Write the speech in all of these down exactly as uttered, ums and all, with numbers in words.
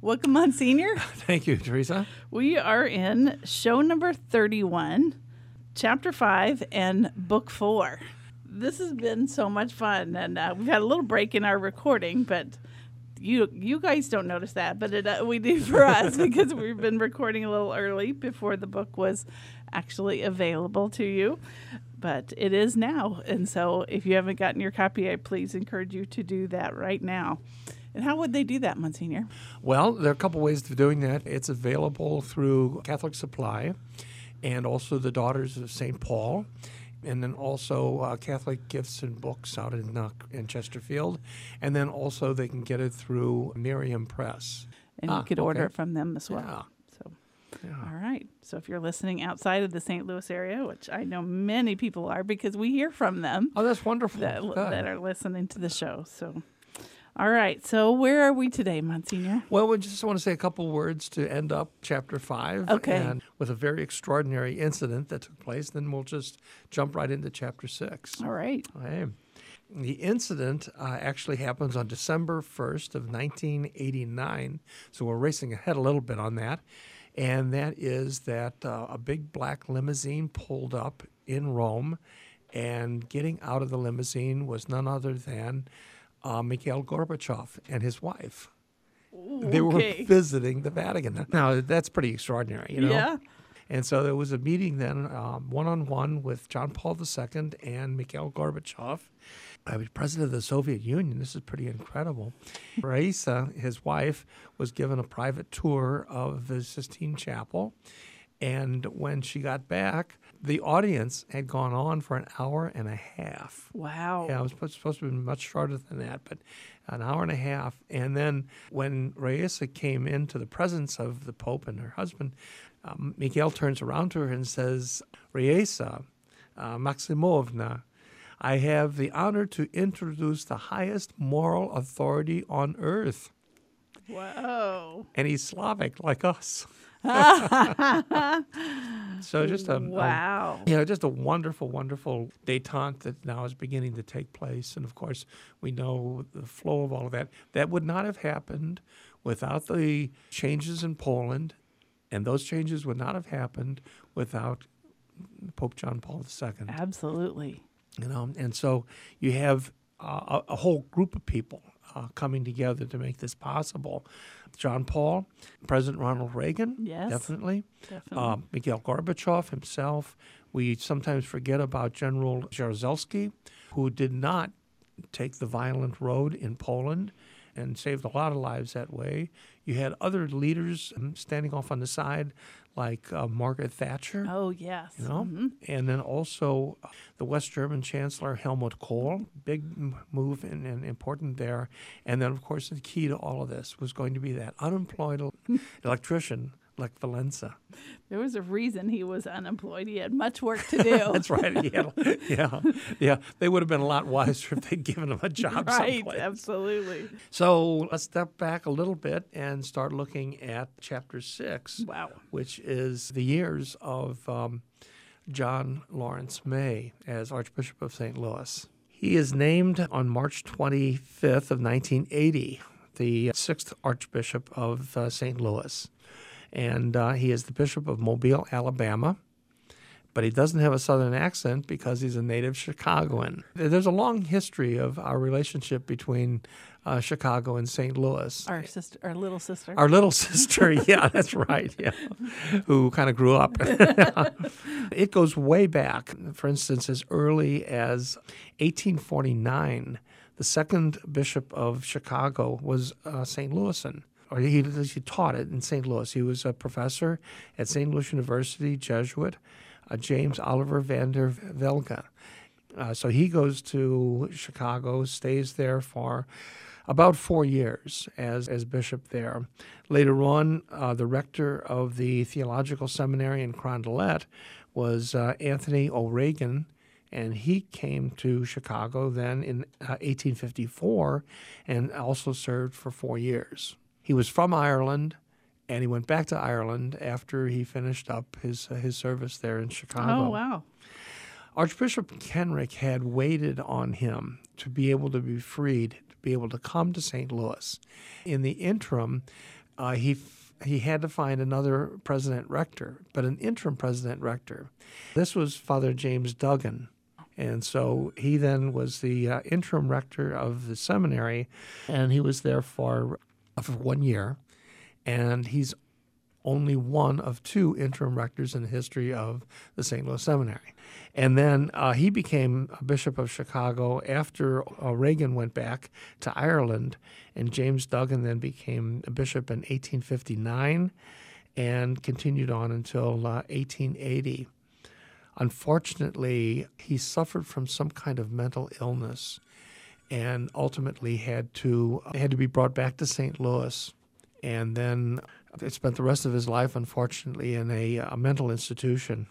Welcome, Monsignor. Thank you, Teresa. We are in show number thirty-one, chapter five, and book four. This has been so much fun, and uh, we've had a little break in our recording, but you you guys don't notice that, but it, uh, we do for us because we've been recording a little early before the book was actually available to you. But it is now, and so if you haven't gotten your copy, I please encourage you to do that right now. And how would they do that, Monsignor? Well, there are a couple ways of doing that. It's available through Catholic Supply and also the Daughters of Saint Paul, and then also uh, Catholic Gifts and Books out in, uh, in Chesterfield. And then also they can get it through Miriam Press. And ah, you could okay. order it from them as well. Yeah. So, Yeah. all right. So if you're listening outside of the Saint Louis area, which I know many people are because we hear from them Oh, that's wonderful. that, Good. that are listening to the show. So, all right. So where are we today, Monsignor? Well, we just want to say a couple words to end up chapter five. Okay. And with a very extraordinary incident that took place, then we'll just jump right into chapter six. All right. Okay. The incident uh, actually happens on December first of nineteen eighty-nine, so we're racing ahead a little bit on that. And that is that uh, a big black limousine pulled up in Rome, and getting out of the limousine was none other than uh, Mikhail Gorbachev and his wife. Ooh, They were okay. visiting the Vatican. Now, that's pretty extraordinary, you know? Yeah. And so there was a meeting then, um, one-on-one with John Paul the Second and Mikhail Gorbachev. I was president of the Soviet Union. This is pretty incredible. Raisa, his wife, was given a private tour of the Sistine Chapel. And when she got back, the audience had gone on for an hour and a half. Wow. Yeah, it was supposed supposed to be much shorter than that, but an hour and a half. And then when Raisa came into the presence of the Pope and her husband, um, Mikhail turns around to her and says, Raisa, uh, Maximovna, I have the honor to introduce the highest moral authority on earth. Whoa. And he's Slavic like us. So just a, Wow. a, you know, just a wonderful, wonderful détente that now is beginning to take place. And of course, we know the flow of all of that. That would not have happened without the changes in Poland, and those changes would not have happened without Pope John Paul the Second. Absolutely. You know, and so you have uh, a, a whole group of people uh, coming together to make this possible. John Paul, President Ronald Reagan, Yes. definitely. Definitely. Um, Mikhail Gorbachev himself. We sometimes forget about General Jaruzelski, who did not take the violent road in Poland and saved a lot of lives that way. You had other leaders um, standing off on the side, like uh, Margaret Thatcher. Oh, yes. You know, Mhm. and then also uh, the West German Chancellor Helmut Kohl, big m- move and, and important there. And then, of course, the key to all of this was going to be that unemployed el- electrician like Valenza. There was a reason he was unemployed. He had much work to do. That's right. He had, yeah, yeah. They would have been a lot wiser if they'd given him a job Right, someplace. absolutely. So let's step back a little bit and start looking at chapter six, Wow. which is the years of um, John Lawrence May as Archbishop of Saint Louis. He is named on March twenty-fifth of nineteen eighty, the sixth Archbishop of uh, Saint Louis. And uh, he is the Bishop of Mobile, Alabama. But he doesn't have a Southern accent because he's a native Chicagoan. There's a long history of our relationship between uh, Chicago and Saint Louis. Our sister, our little sister. Our little sister, yeah, that's right, yeah, who kind of grew up. It goes way back. For instance, as early as eighteen forty-nine, the second bishop of Chicago was uh, Saint Louisan. Or he, he taught it in Saint Louis. He was a professor at Saint Louis University, Jesuit, uh, James Oliver van der Velge. Uh, so he goes to Chicago, stays there for about four years as, as bishop there. Later on, uh, the rector of the Theological Seminary in Carondelet was uh, Anthony O'Regan, and he came to Chicago then in uh, eighteen fifty-four and also served for four years. He was from Ireland, and he went back to Ireland after he finished up his uh, his service there in Chicago. Oh, wow. Archbishop Kenrick had waited on him to be able to be freed, to be able to come to Saint Louis. In the interim, uh, he f- he had to find another president rector, but an interim president rector. This was Father James Duggan. And so he then was the uh, interim rector of the seminary, and he was there for, for one year. And he's only one of two interim rectors in the history of the Saint Louis Seminary. And then uh, he became a Bishop of Chicago after uh, Reagan went back to Ireland, and James Duggan then became a bishop in eighteen fifty-nine and continued on until uh, eighteen eighty. Unfortunately, he suffered from some kind of mental illness and ultimately had to had to be brought back to Saint Louis, and then spent the rest of his life, unfortunately, in a, a mental institution.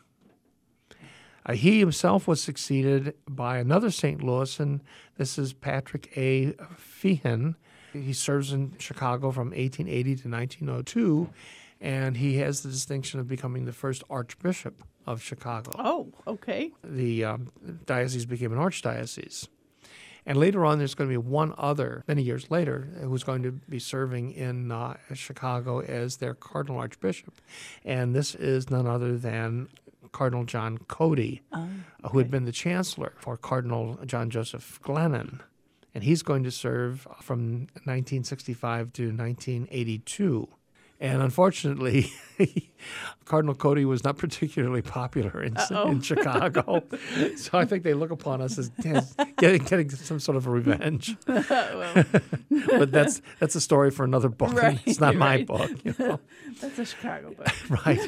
Uh, he himself was succeeded by another Saint Louisan. This is Patrick A. Feehan. He serves in Chicago from eighteen eighty to nineteen oh two, and he has the distinction of becoming the first Archbishop of Chicago. Oh, okay. The um, diocese became an archdiocese. And later on, there's going to be one other, many years later, who's going to be serving in uh, Chicago as their Cardinal Archbishop. And this is none other than Cardinal John Cody, oh, okay. who had been the Chancellor for Cardinal John Joseph Glennon. And he's going to serve from nineteen sixty-five to nineteen eighty-two. And unfortunately, Cardinal Cody was not particularly popular in, in Chicago. So I think they look upon us as, as getting, getting some sort of revenge. Well. But that's that's a story for another book. Right, It's not my right. book. You know? That's a Chicago book. Right.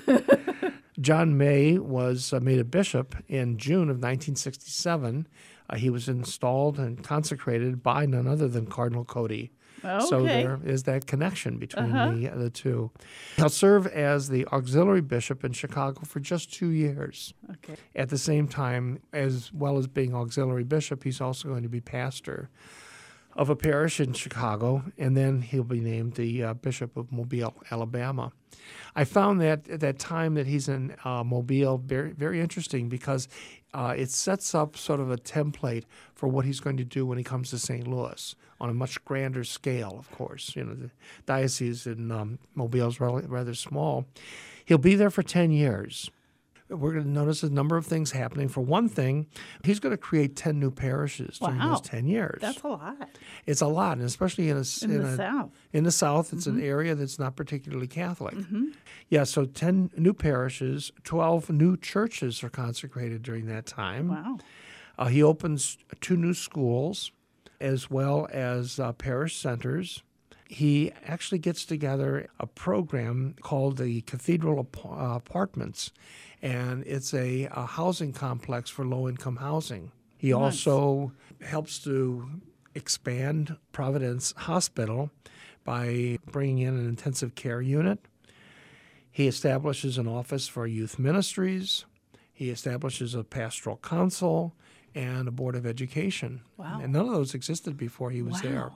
John May was uh, made a bishop in June of nineteen sixty-seven. Uh, he was installed and consecrated by none other than Cardinal Cody. Okay. So there is that connection between Uh-huh. the, the two. He'll serve as the auxiliary bishop in Chicago for just two years. Okay. At the same time, as well as being auxiliary bishop, he's also going to be pastor of a parish in Chicago, and then he'll be named the uh, Bishop of Mobile, Alabama. I found that at that time that he's in uh, Mobile very, very interesting because uh, it sets up sort of a template for what he's going to do when he comes to Saint Louis on a much grander scale, of course. You know, the diocese in um, Mobile is rather, rather small. He'll be there for ten years. We're going to notice a number of things happening. For one thing, he's going to create ten new parishes during Wow. those ten years. That's a lot. It's a lot, and especially in a In, in the a, South. In the South, it's Mm-hmm. an area that's not particularly Catholic. Mm-hmm. Yeah, so ten new parishes, twelve new churches are consecrated during that time. Wow. Uh, he opens two new schools as well as uh, parish centers. He actually gets together a program called the Cathedral Ap- uh, Apartments, and it's a, a housing complex for low-income housing. He Nice. also helps to expand Providence Hospital by bringing in an intensive care unit. He establishes an office for youth ministries. He establishes a pastoral council and a board of education. Wow. And none of those existed before he was Wow. there.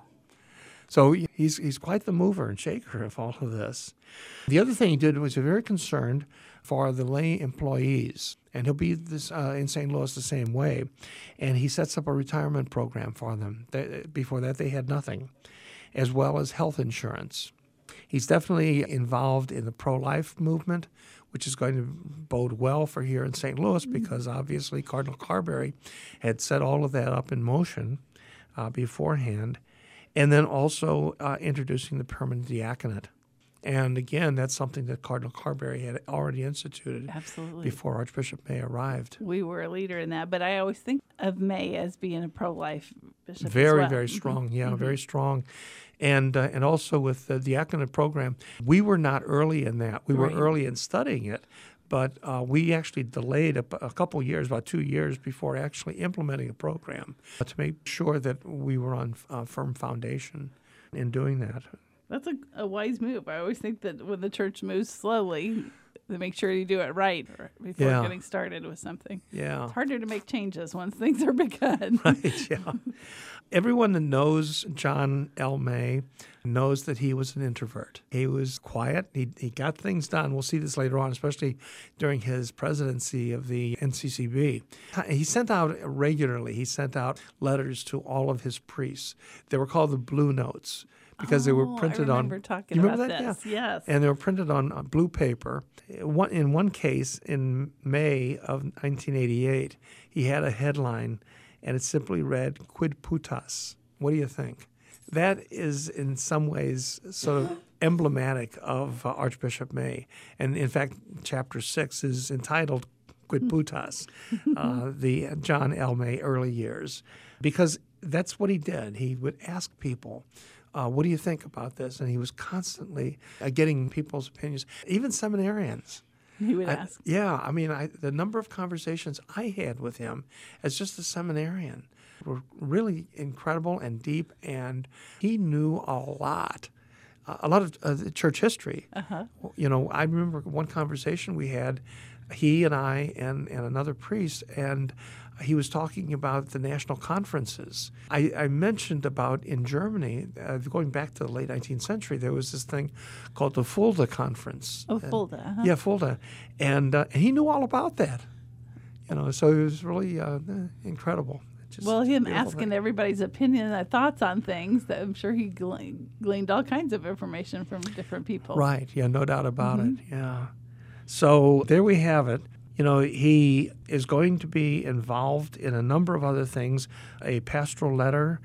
So he's he's quite the mover and shaker of all of this. The other thing he did was very concerned for the lay employees, and he'll be this uh, in Saint Louis the same way. And he sets up a retirement program for them. They, before that, they had nothing, as well as health insurance. He's definitely involved in the pro-life movement, which is going to bode well for here in Saint Louis because obviously Cardinal Carberry had set all of that up in motion uh, beforehand. And then also uh, introducing the permanent diaconate. And again, that's something that Cardinal Carberry had already instituted Absolutely. before Archbishop May arrived. We were a leader in that, but I always think of May as being a pro-life bishop as Very, well. very strong. Yeah, Mhm. very strong. And uh, and also with the diaconate program, we were not early in that. We Right. were early in studying it, but uh, we actually delayed a, a couple years, about two years, before actually implementing a program to make sure that we were on a firm foundation in doing that. That's a, a wise move. I always think that when the church moves slowly, they make sure you do it right before Yeah. getting started with something. Yeah. It's harder to make changes once things are begun. Right, yeah. Everyone that knows John L. May knows that he was an introvert. He was quiet. He, he got things done. We'll see this later on, especially during his presidency of the N C C B. He sent out regularly, he sent out letters to all of his priests. They were called the Blue Notes because they were Oh, printed I on. remember talking You remember about that? this. Yes. And they were printed on uh, blue paper. One, in one case, in May of nineteen eighty-eight, he had a headline, and it simply read, "Quid putas." What do you think? That is, in some ways, sort of emblematic of uh, Archbishop May. And in fact, chapter six is entitled Quid putas, uh, the John L. May early years, because that's what he did. He would ask people, uh, what do you think about this? And he was constantly uh, getting people's opinions, even seminarians. He would I- ask. Yeah, I mean, I, the number of conversations I had with him as just a seminarian were really incredible and deep, and he knew a lot, uh, a lot of uh, the church history. Uh-huh. You know, I remember one conversation we had, he and I and, and another priest, and he was talking about the national conferences. I, I mentioned about in Germany, uh, going back to the late nineteenth century, there was this thing called the Fulda Conference. Oh, And- Fulda. Uh-huh. Yeah, Fulda. And, uh, and he knew all about that. You know, so it was really uh, incredible. Just Well, him beautiful asking thing. everybody's opinion and thoughts on things, that I'm sure he gleaned, gleaned all kinds of information from different people. Right, yeah, no doubt about Mm-hmm. it, yeah. So there we have it. You know, he is going to be involved in a number of other things, a pastoral letter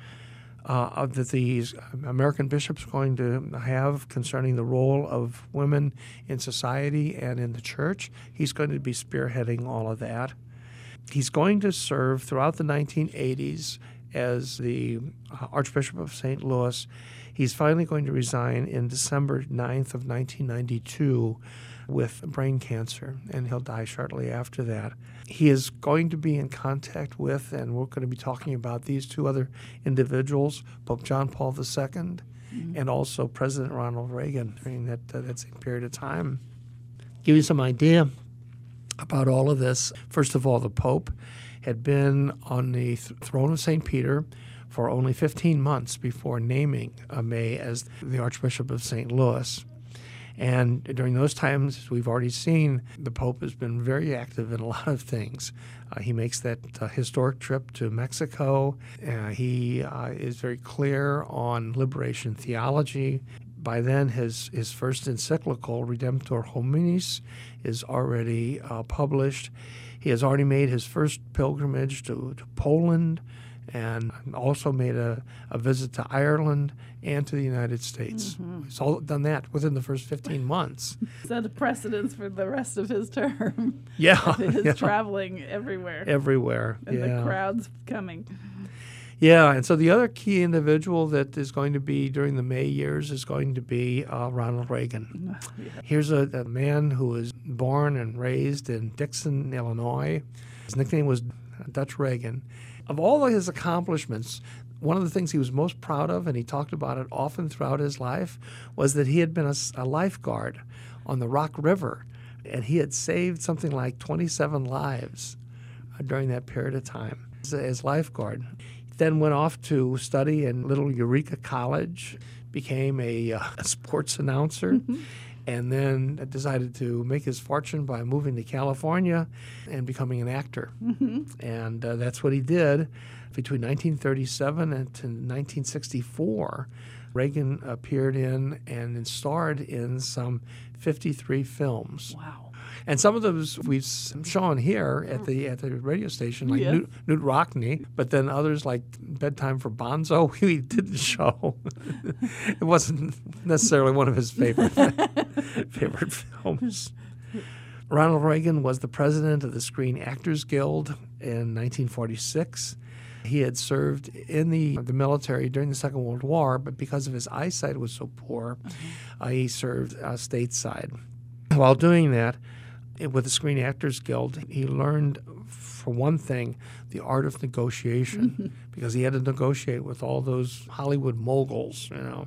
uh, that the American bishops are going to have concerning the role of women in society and in the church. He's going to be spearheading all of that. He's going to serve throughout the nineteen eighties as the uh, Archbishop of Saint Louis. He's finally going to resign in December ninth of nineteen ninety-two with brain cancer, and he'll die shortly after that. He is going to be in contact with, and we're going to be talking about these two other individuals, Pope John Paul the Second mm-hmm. and also President Ronald Reagan during that, uh, that same period of time. Give you some idea about all of this. First of all, the Pope had been on the th- throne of Saint Peter for only fifteen months before naming uh, May as the Archbishop of Saint Louis. And during those times, as we've already seen, the Pope has been very active in a lot of things. Uh, he makes that uh, historic trip to Mexico. Uh, he uh, is very clear on liberation theology. By then, his, his first encyclical, Redemptor Hominis, is already uh, published. He has already made his first pilgrimage to, to Poland, and also made a, a visit to Ireland and to the United States. Mm-hmm. He's all done that within the first fifteen months. Set a precedence for the rest of his term. Yeah. His yeah. traveling everywhere. Everywhere. And yeah. the crowds coming. Yeah, and so the other key individual that is going to be during the May years is going to be uh, Ronald Reagan. Yeah. Here's a, a man who was born and raised in Dixon, Illinois. His nickname was Dutch Reagan. Of all of his accomplishments, one of the things he was most proud of, and he talked about it often throughout his life, was that he had been a, a lifeguard on the Rock River, and he had saved something like twenty-seven lives uh, during that period of time as, as lifeguard. He then went off to study in Little Eureka College, became a, uh, a sports announcer, mm-hmm. and then decided to make his fortune by moving to California and becoming an actor. Mm-hmm. And uh, that's what he did. Between nineteen thirty-seven and nineteen sixty-four, Reagan appeared in and starred in some fifty-three films. Wow. And some of those we've shown here at the at the radio station, like yes. Newt, Newt Rockney, but then others like Bedtime for Bonzo, we didn't show. It wasn't necessarily one of his favorite favorite films. Ronald Reagan was the president of the Screen Actors Guild in nineteen forty-six. He had served in the, the military during the Second World War, but because of his eyesight was so poor, mm-hmm. uh, he served uh, stateside. While doing that, with the Screen Actors Guild, he learned, for one thing, the art of negotiation, mm-hmm. because he had to negotiate with all those Hollywood moguls, you know.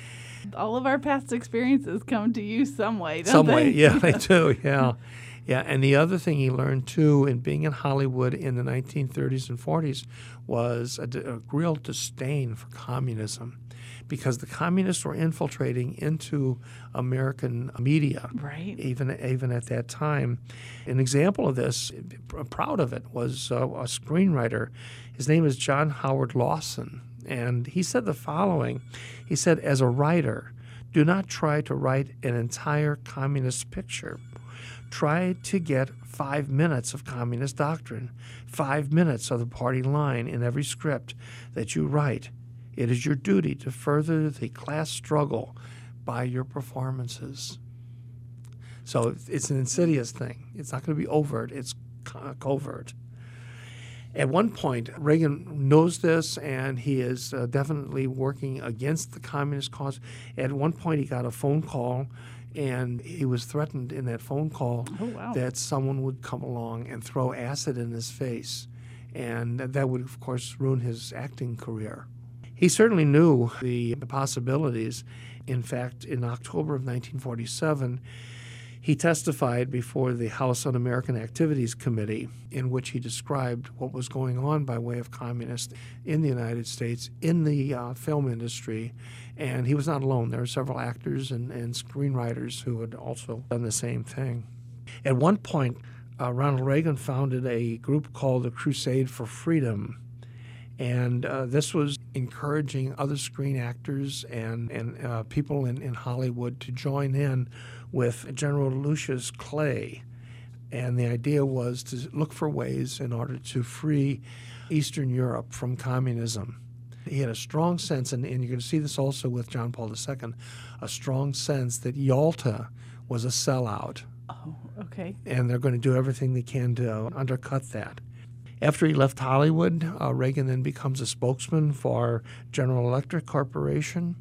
All of our past experiences come to you some way, don't some they? way, yeah, they do, yeah. Yeah, and the other thing he learned, too, in being in Hollywood in the nineteen thirties and forties was a, a real disdain for communism, because the communists were infiltrating into American media, right? Even even at that time. An example of this, proud of it, was uh, a screenwriter. His name is John Howard Lawson. And he said the following. He said, as a writer, do not try to write an entire communist picture. Try to get five minutes of communist doctrine, five minutes of the party line in every script that you write. It is your duty to further the class struggle by your performances. So it's an insidious thing. It's not going to be overt. It's co- covert. At one point, Reagan knows this, and he is uh, definitely working against the communist cause. At one point, he got a phone call, and he was threatened in that phone call Oh, wow. that someone would come along and throw acid in his face, and that would, of course, ruin his acting career. He certainly knew the possibilities. In fact, in October of nineteen forty-seven, he testified before the House Un-American Activities Committee, in which he described what was going on by way of communists in the United States, in the uh, film industry. And he was not alone. There were several actors and, and screenwriters who had also done the same thing. At one point, uh, Ronald Reagan founded a group called the Crusade for Freedom. And uh, this was encouraging other screen actors and, and uh, people in, in Hollywood to join in with General Lucius Clay. And the idea was to look for ways in order to free Eastern Europe from communism. He had a strong sense, and, and you're going to see this also with John Paul the Second, a strong sense that Yalta was a sellout. Oh, okay. And they're going to do everything they can to undercut that. After he left Hollywood, uh, Reagan then becomes a spokesman for General Electric Corporation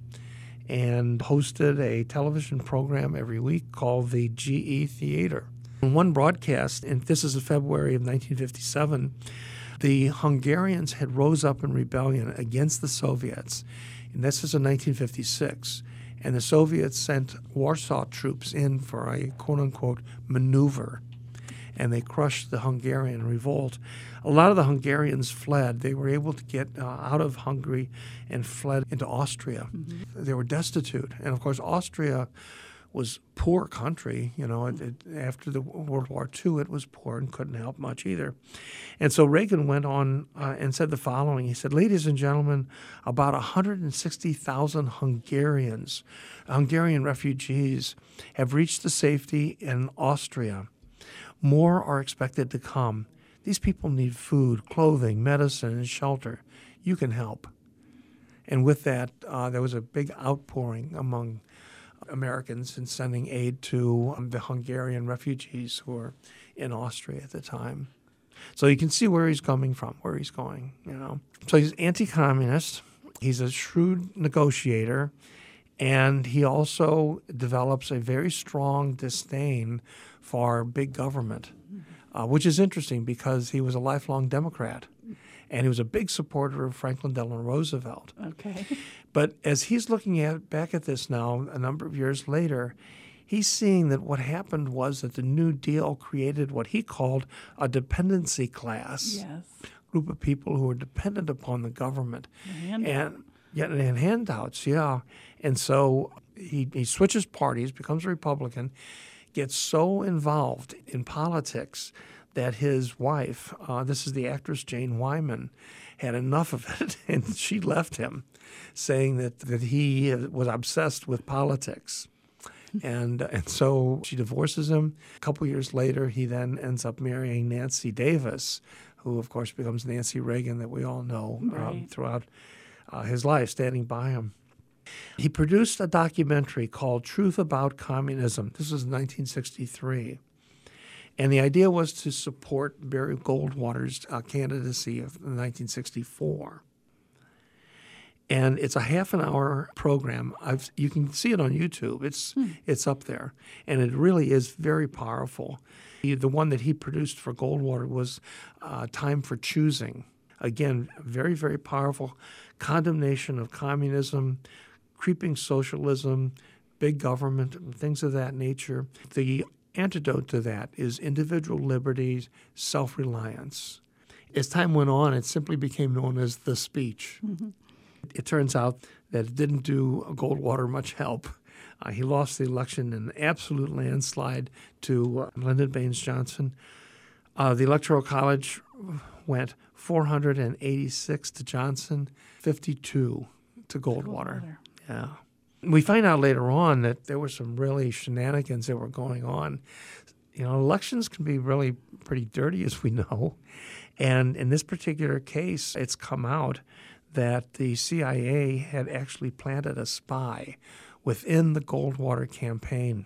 and hosted a television program every week called the G E Theater. In one broadcast, and this is in February of nineteen fifty-seven, the Hungarians had rose up in rebellion against the Soviets, and this is in nineteen fifty-six. And the Soviets sent Warsaw troops in for a quote-unquote maneuver, and they crushed the Hungarian revolt. A lot of the Hungarians fled. They were able to get uh, out of Hungary and fled into Austria. Mm-hmm. They were destitute. And, of course, Austria was a poor country. You know, it, it, after the World War Two, it was poor and couldn't help much either. And so Reagan went on uh, and said the following. He said, ladies and gentlemen, about one hundred sixty thousand Hungarians, Hungarian refugees, have reached the safety in Austria. More are expected to come. These people need food, clothing, medicine, and shelter. You can help. And with that, uh, there was a big outpouring among Americans in sending aid to um, the Hungarian refugees who were in Austria at the time. So you can see where he's coming from, where he's going, you know. So he's anti-communist. He's a shrewd negotiator. And he also develops a very strong disdain for big government, uh, which is interesting because he was a lifelong Democrat, and he was a big supporter of Franklin Delano Roosevelt. Okay. But as he's looking at back at this now, a number of years later, he's seeing that what happened was that the New Deal created what he called a dependency class, Yes. group of people who were dependent upon the government. And, And yeah, and handouts, yeah. And so he, he switches parties, becomes a Republican, gets so involved in politics that his wife, uh, this is the actress Jane Wyman, had enough of it, and she left him, saying that, that he was obsessed with politics. And and so she divorces him. A couple years later, he then ends up marrying Nancy Davis, who, of course, becomes Nancy Reagan that we all know um, Right. throughout uh, his life, standing by him. He produced a documentary called Truth About Communism. This was in nineteen sixty-three. And the idea was to support Barry Goldwater's uh, candidacy of nineteen sixty-four. And it's a half an hour program. I've, you can see it on YouTube. It's hmm. it's up there. And it really is very powerful. He, the one that he produced for Goldwater was uh, Time for Choosing. Again, very, very powerful condemnation of communism, creeping socialism, big government, things of that nature. The antidote to that is individual liberty, self-reliance. As time went on, it simply became known as the speech. Mm-hmm. It turns out that it didn't do Goldwater much help. Uh, he lost the election in an absolute landslide to uh, Lyndon Baines Johnson. Uh, the Electoral College went four hundred eighty-six to Johnson, fifty-two to Goldwater. Goldwater. Yeah. We find out later on that there were some really shenanigans that were going on. You know, elections can be really pretty dirty, as we know. And in this particular case, it's come out that the C I A had actually planted a spy within the Goldwater campaign.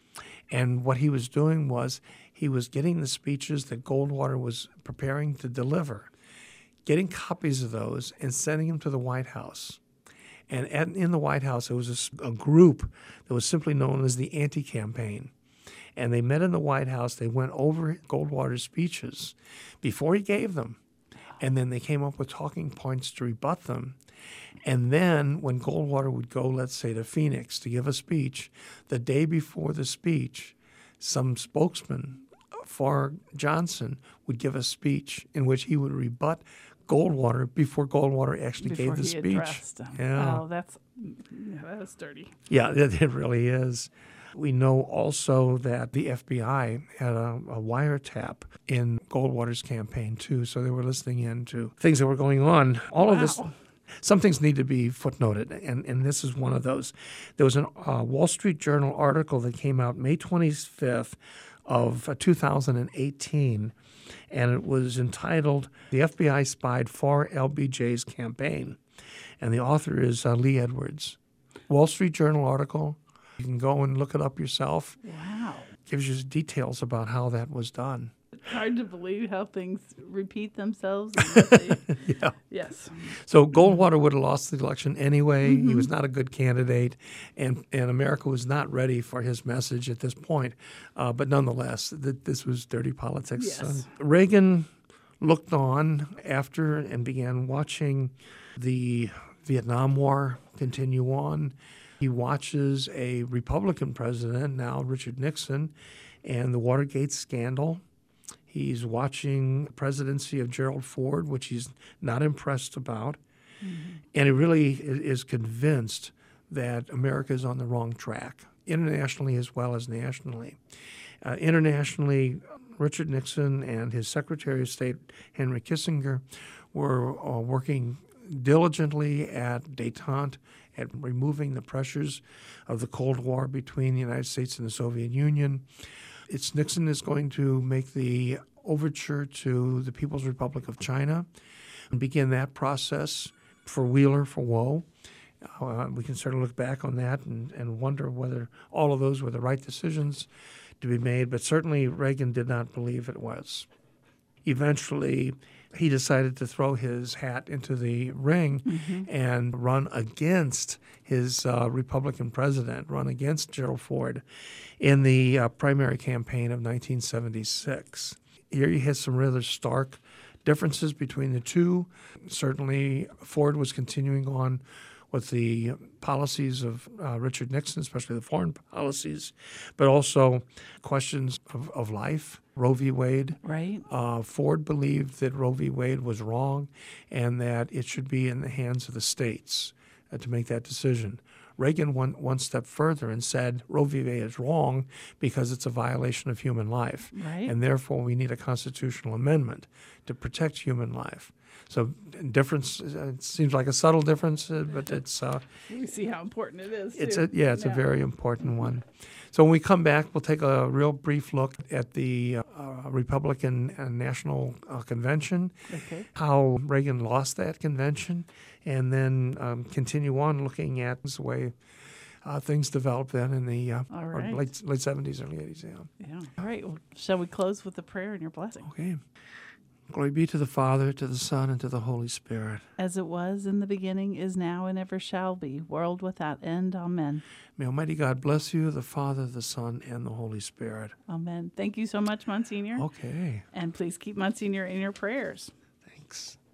And what he was doing was he was getting the speeches that Goldwater was preparing to deliver, getting copies of those and sending them to the White House. And at, in the White House, there was a, a group that was simply known as the Anti-Campaign. And they met in the White House. They went over Goldwater's speeches before he gave them. And then they came up with talking points to rebut them. And then when Goldwater would go, let's say, to Phoenix to give a speech, the day before the speech, some spokesman for Johnson would give a speech in which he would rebut Goldwater before Goldwater actually Before gave the he speech. addressed them. Yeah. Oh, that's, yeah, that's dirty. Yeah, it, it really is. We know also that the F B I had a, a wiretap in Goldwater's campaign, too, so they were listening in to things that were going on. All Wow. of this, some things need to be footnoted, and, and this is one of those. There was a uh, Wall Street Journal article that came out May twenty-fifth of uh, two thousand eighteen, and it was entitled, "The F B I Spied for L B J's Campaign," and the author is uh, Lee Edwards. Wall Street Journal article. You can go and look it up yourself. Wow. Gives you details about how that was done. It's hard to believe how things repeat themselves. And what they, Yeah. yes. So Goldwater would have lost the election anyway. Mm-hmm. He was not a good candidate, and, and America was not ready for his message at this point. Uh, but nonetheless, th- this was dirty politics. Yes. Uh, Reagan looked on after and began watching the Vietnam War continue on. He watches a Republican president, now Richard Nixon, and the Watergate scandal. He's watching the presidency of Gerald Ford, which he's not impressed about. Mm-hmm. And he really is convinced that America is on the wrong track, internationally as well as nationally. Uh, internationally, Richard Nixon and his Secretary of State, Henry Kissinger, were uh, working diligently at détente, at removing the pressures of the Cold War between the United States and the Soviet Union. It's Nixon is going to make the overture to the People's Republic of China and begin that process for Wheeler, for Woe. Uh, we can sort of look back on that and, and wonder whether all of those were the right decisions to be made, but certainly Reagan did not believe it was. Eventually, he decided to throw his hat into the ring mm-hmm. and run against his uh, Republican president, run against Gerald Ford in the uh, primary campaign of nineteen seventy-six. Here you had some rather stark differences between the two. Certainly, Ford was continuing on with the policies of uh, Richard Nixon, especially the foreign policies, but also questions of, of life. Roe v. Wade. Right. Uh, Ford believed that Roe v. Wade was wrong and that it should be in the hands of the states uh, to make that decision. Reagan went one step further and said Roe v. Wade is wrong because it's a violation of human life. Right. And therefore we need a constitutional amendment to protect human life. So difference, it seems like a subtle difference, uh, but it's... Uh, we see how important it is, it's too. a, yeah, it's yeah. a very important one. So when we come back, we'll take a real brief look at the uh, Republican uh, National uh, Convention, okay. how Reagan lost that convention, and then um, continue on looking at the way uh, things developed then in the uh, All right. late, late seventies, early eighties. Yeah. Yeah. All right. Well, shall we close with a prayer and your blessing? Okay. Glory be to the Father, to the Son, and to the Holy Spirit. As it was in the beginning, is now, and ever shall be, world without end. Amen. May Almighty God bless you, the Father, the Son, and the Holy Spirit. Amen. Thank you so much, Monsignor. Okay. And please keep Monsignor in your prayers. Thanks.